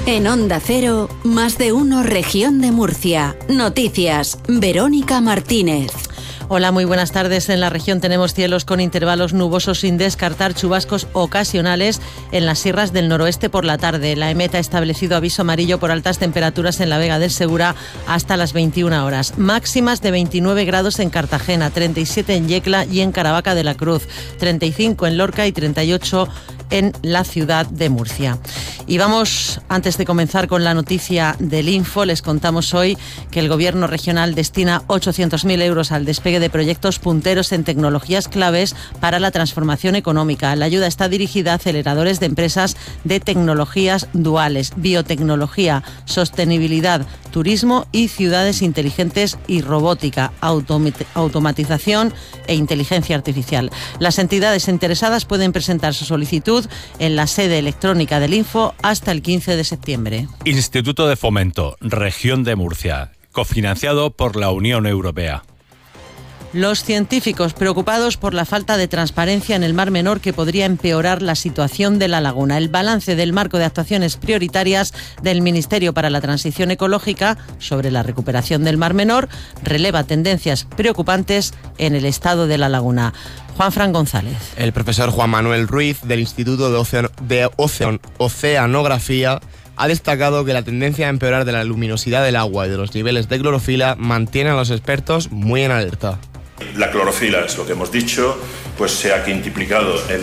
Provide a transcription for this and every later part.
En Onda Cero, Más de Uno Región de Murcia. Noticias, Verónica Martínez. Hola, muy buenas tardes. En la región tenemos cielos con intervalos nubosos sin descartar chubascos ocasionales en las sierras del noroeste por la tarde. La EMET ha establecido aviso amarillo por altas temperaturas en la Vega del Segura hasta las 21 horas. Máximas de 29 grados en Cartagena, 37 en Yecla y en Caravaca de la Cruz, 35 en Lorca y 38 en la ciudad de Murcia. Y vamos, antes de comenzar con la noticia del Info, les contamos hoy que el Gobierno regional destina 800.000 euros al despegue de proyectos punteros en tecnologías claves para la transformación económica. La ayuda está dirigida a aceleradores de empresas de tecnologías duales, biotecnología, sostenibilidad, turismo y ciudades inteligentes y robótica, automatización e inteligencia artificial. Las entidades interesadas pueden presentar su solicitud en la sede electrónica del Info hasta el 15 de septiembre. Instituto de Fomento, Región de Murcia, cofinanciado por la Unión Europea. Los científicos preocupados por la falta de transparencia en el Mar Menor que podría empeorar la situación de la laguna. El balance del marco de actuaciones prioritarias del Ministerio para la Transición Ecológica sobre la recuperación del Mar Menor releva tendencias preocupantes en el estado de la laguna. Juanfran González. El profesor Juan Manuel Ruiz del Instituto de Oceanografía ha destacado que la tendencia a empeorar de la luminosidad del agua y de los niveles de clorofila mantiene a los expertos muy en alerta. La clorofila, es lo que hemos dicho, pues se ha quintuplicado en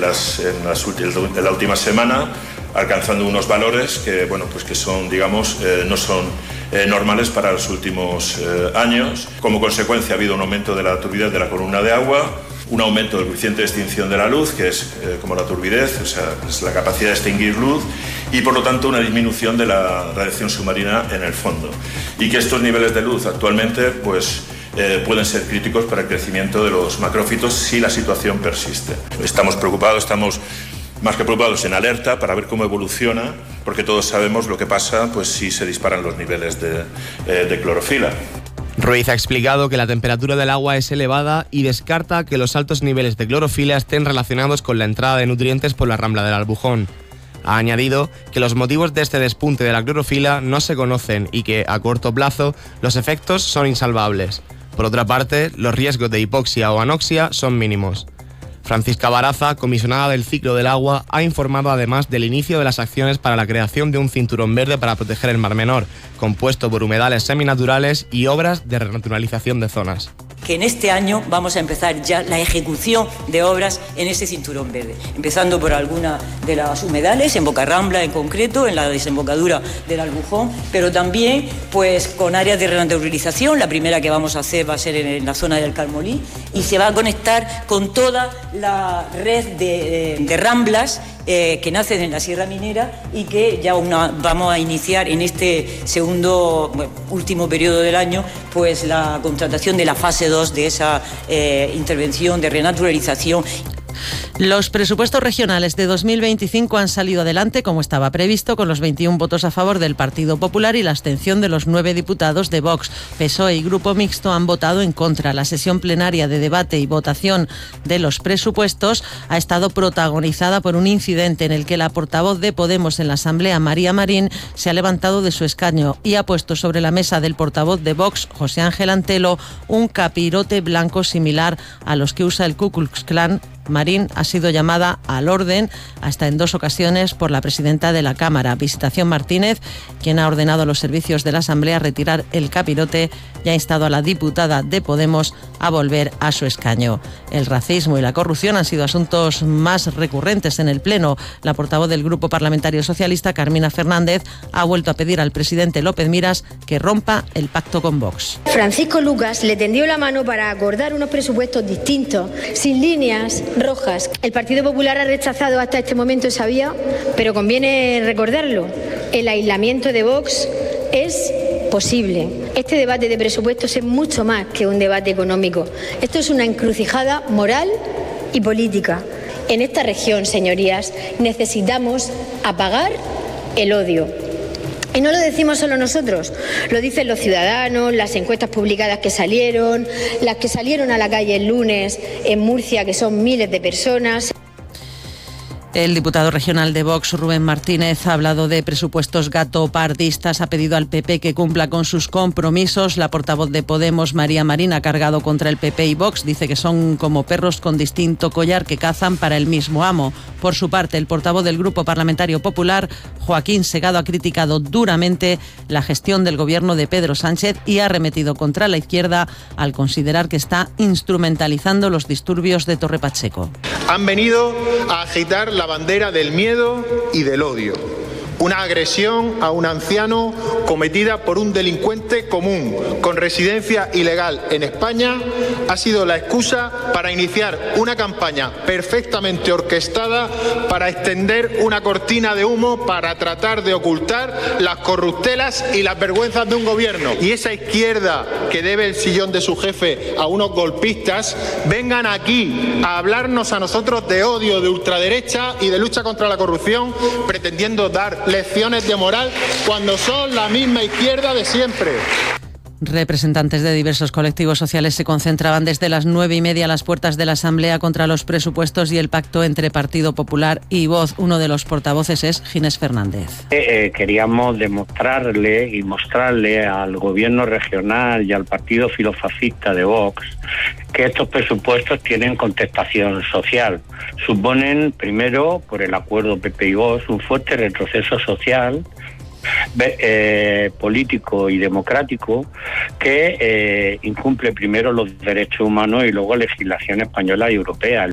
la última semana, alcanzando unos valores que, bueno, pues que son, digamos, no son normales para los últimos años. Como consecuencia ha habido un aumento de la turbidez de la columna de agua, un aumento del coeficiente de extinción de la luz, que es como la turbidez, o sea, es la capacidad de extinguir luz, y por lo tanto una disminución de la radiación submarina en el fondo. Y que estos niveles de luz actualmente, pues, pueden ser críticos para el crecimiento de los macrófitos si la situación persiste. Estamos preocupados, estamos más que preocupados, en alerta para ver cómo evoluciona, porque todos sabemos lo que pasa pues si se disparan los niveles de clorofila. Ruiz ha explicado que la temperatura del agua es elevada y descarta que los altos niveles de clorofila estén relacionados con la entrada de nutrientes por la rambla del Albujón. Ha añadido que los motivos de este despunte de la clorofila no se conocen y que, a corto plazo, los efectos son insalvables. Por otra parte, los riesgos de hipoxia o anoxia son mínimos. Francisca Baraza, comisionada del ciclo del agua, ha informado además del inicio de las acciones para la creación de un cinturón verde para proteger el Mar Menor, compuesto por humedales seminaturales y obras de renaturalización de zonas. Que en este año vamos a empezar ya la ejecución de obras en ese cinturón verde, empezando por alguna de las humedales, en Bocarrambla en concreto, en la desembocadura del Albujón, pero también pues con áreas de renaturalización. La primera que vamos a hacer va a ser en la zona del Calmolí y se va a conectar con toda la red de ramblas que nacen en la Sierra Minera y que ya vamos a iniciar en este último periodo del año pues la contratación de la fase 2 de esa intervención de renaturalización. Los presupuestos regionales de 2025 han salido adelante como estaba previsto, con los 21 votos a favor del Partido Popular y la abstención de los 9 diputados de Vox. PSOE y Grupo Mixto han votado en contra. La sesión plenaria de debate y votación de los presupuestos ha estado protagonizada por un incidente en el que la portavoz de Podemos en la Asamblea, María Marín, se ha levantado de su escaño y ha puesto sobre la mesa del portavoz de Vox, José Ángel Antelo, un capirote blanco similar a los que usa el Ku Klux Klan. Marín ha sido llamada al orden hasta en 2 ocasiones por la presidenta de la Cámara, Visitación Martínez, quien ha ordenado a los servicios de la Asamblea retirar el capirote y ha instado a la diputada de Podemos a volver a su escaño. El racismo y la corrupción han sido asuntos más recurrentes en el Pleno. La portavoz del Grupo Parlamentario Socialista, Carmina Fernández, ha vuelto a pedir al presidente López Miras que rompa el pacto con Vox. Francisco Lucas le tendió la mano para acordar unos presupuestos distintos, sin líneas rojas. El Partido Popular ha rechazado hasta este momento esa vía, pero conviene recordarlo. El aislamiento de Vox es posible. Este debate de presupuestos es mucho más que un debate económico. Esto es una encrucijada moral y política. En esta región, señorías, necesitamos apagar el odio. Y no lo decimos solo nosotros, lo dicen los ciudadanos, las encuestas publicadas que salieron, las que salieron a la calle el lunes en Murcia, que son miles de personas. El diputado regional de Vox, Rubén Martínez, ha hablado de presupuestos gatopardistas, ha pedido al PP que cumpla con sus compromisos. La portavoz de Podemos, María Marín, ha cargado contra el PP y Vox. Dice que son como perros con distinto collar que cazan para el mismo amo. Por su parte, el portavoz del Grupo Parlamentario Popular, Joaquín Segado, ha criticado duramente la gestión del gobierno de Pedro Sánchez y ha arremetido contra la izquierda al considerar que está instrumentalizando los disturbios de Torre Pacheco. Han venido a agitar la bandera del miedo y del odio. Una agresión a un anciano cometida por un delincuente común con residencia ilegal en España ha sido la excusa para iniciar una campaña perfectamente orquestada para extender una cortina de humo para tratar de ocultar las corruptelas y las vergüenzas de un gobierno. Y esa izquierda que debe el sillón de su jefe a unos golpistas, vengan aquí a hablarnos a nosotros de odio, de ultraderecha y de lucha contra la corrupción, pretendiendo dar lecciones de moral cuando son la misma izquierda de siempre. Representantes de diversos colectivos sociales se concentraban desde las 9:30 a las puertas de la Asamblea contra los presupuestos y el pacto entre Partido Popular y Vox. Uno de los portavoces es Ginés Fernández. Queríamos demostrarle y mostrarle al gobierno regional y al partido filofascista de Vox que estos presupuestos tienen contestación social. Suponen, primero, por el acuerdo PP y Vox, un fuerte retroceso social, político y democrático que incumple primero los derechos humanos y luego legislación española y europea.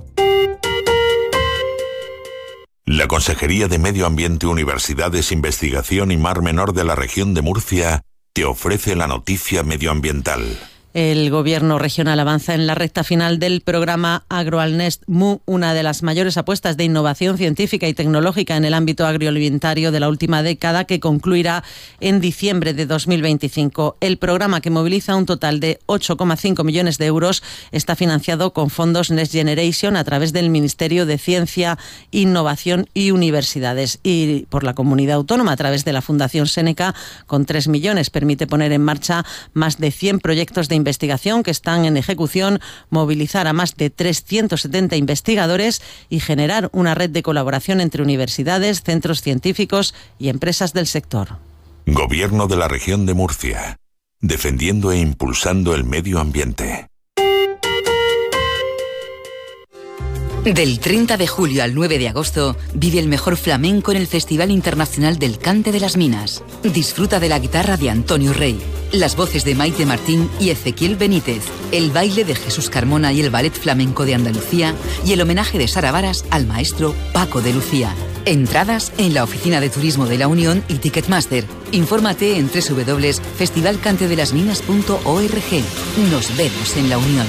La Consejería de Medio Ambiente, Universidades, Investigación y Mar Menor de la región de Murcia te ofrece la noticia medioambiental. El Gobierno regional avanza en la recta final del programa AgroAlnest MU, una de las mayores apuestas de innovación científica y tecnológica en el ámbito agroalimentario de la última década, que concluirá en diciembre de 2025. El programa, que moviliza un total de 8,5 millones de euros, está financiado con fondos Next Generation a través del Ministerio de Ciencia, Innovación y Universidades, y por la Comunidad Autónoma a través de la Fundación Seneca, con 3 millones. Permite poner en marcha más de 100 proyectos de investigación que están en ejecución, movilizar a más de 370 investigadores y generar una red de colaboración entre universidades, centros científicos y empresas del sector. Gobierno de la región de Murcia, defendiendo e impulsando el medio ambiente. Del 30 de julio al 9 de agosto, vive el mejor flamenco en el Festival Internacional del Cante de las Minas. Disfruta de la guitarra de Antonio Rey, las voces de Maite Martín y Ezequiel Benítez, el baile de Jesús Carmona y el ballet flamenco de Andalucía y el homenaje de Sara Varas al maestro Paco de Lucía. Entradas en la Oficina de Turismo de la Unión y Ticketmaster. Infórmate en www.festivalcantedelasminas.org. Nos vemos en la Unión.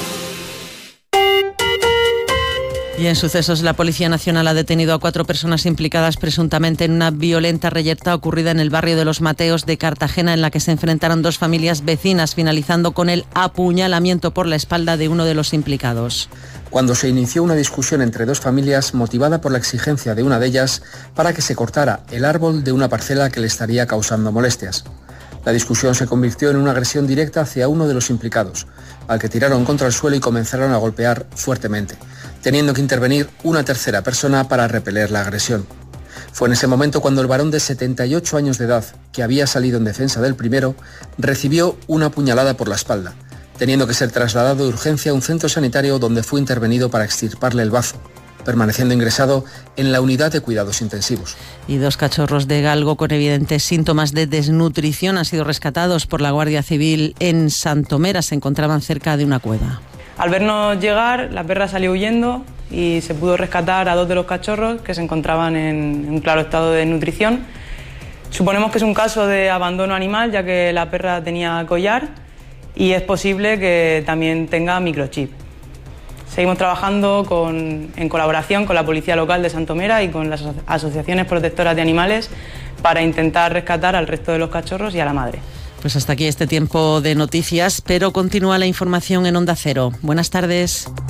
Y en sucesos, la Policía Nacional ha detenido a 4 personas implicadas presuntamente en una violenta reyerta ocurrida en el barrio de Los Mateos de Cartagena, en la que se enfrentaron 2 familias vecinas, finalizando con el apuñalamiento por la espalda de uno de los implicados. Cuando se inició una discusión entre 2 familias motivada por la exigencia de una de ellas para que se cortara el árbol de una parcela que le estaría causando molestias. La discusión se convirtió en una agresión directa hacia uno de los implicados, al que tiraron contra el suelo y comenzaron a golpear fuertemente, teniendo que intervenir una tercera persona para repeler la agresión. Fue en ese momento cuando el varón de 78 años de edad, que había salido en defensa del primero, recibió una puñalada por la espalda, teniendo que ser trasladado de urgencia a un centro sanitario donde fue intervenido para extirparle el bazo, permaneciendo ingresado en la unidad de cuidados intensivos. Y 2 cachorros de galgo con evidentes síntomas de desnutrición han sido rescatados por la Guardia Civil en Santomera. Se encontraban cerca de una cueva. Al vernos llegar, la perra salió huyendo y se pudo rescatar a 2 de los cachorros que se encontraban en un claro estado de desnutrición. Suponemos que es un caso de abandono animal, ya que la perra tenía collar y es posible que también tenga microchip. Seguimos trabajando en colaboración con la Policía Local de Santomera y con las asociaciones protectoras de animales para intentar rescatar al resto de los cachorros y a la madre. Pues hasta aquí este tiempo de noticias, pero continúa la información en Onda Cero. Buenas tardes.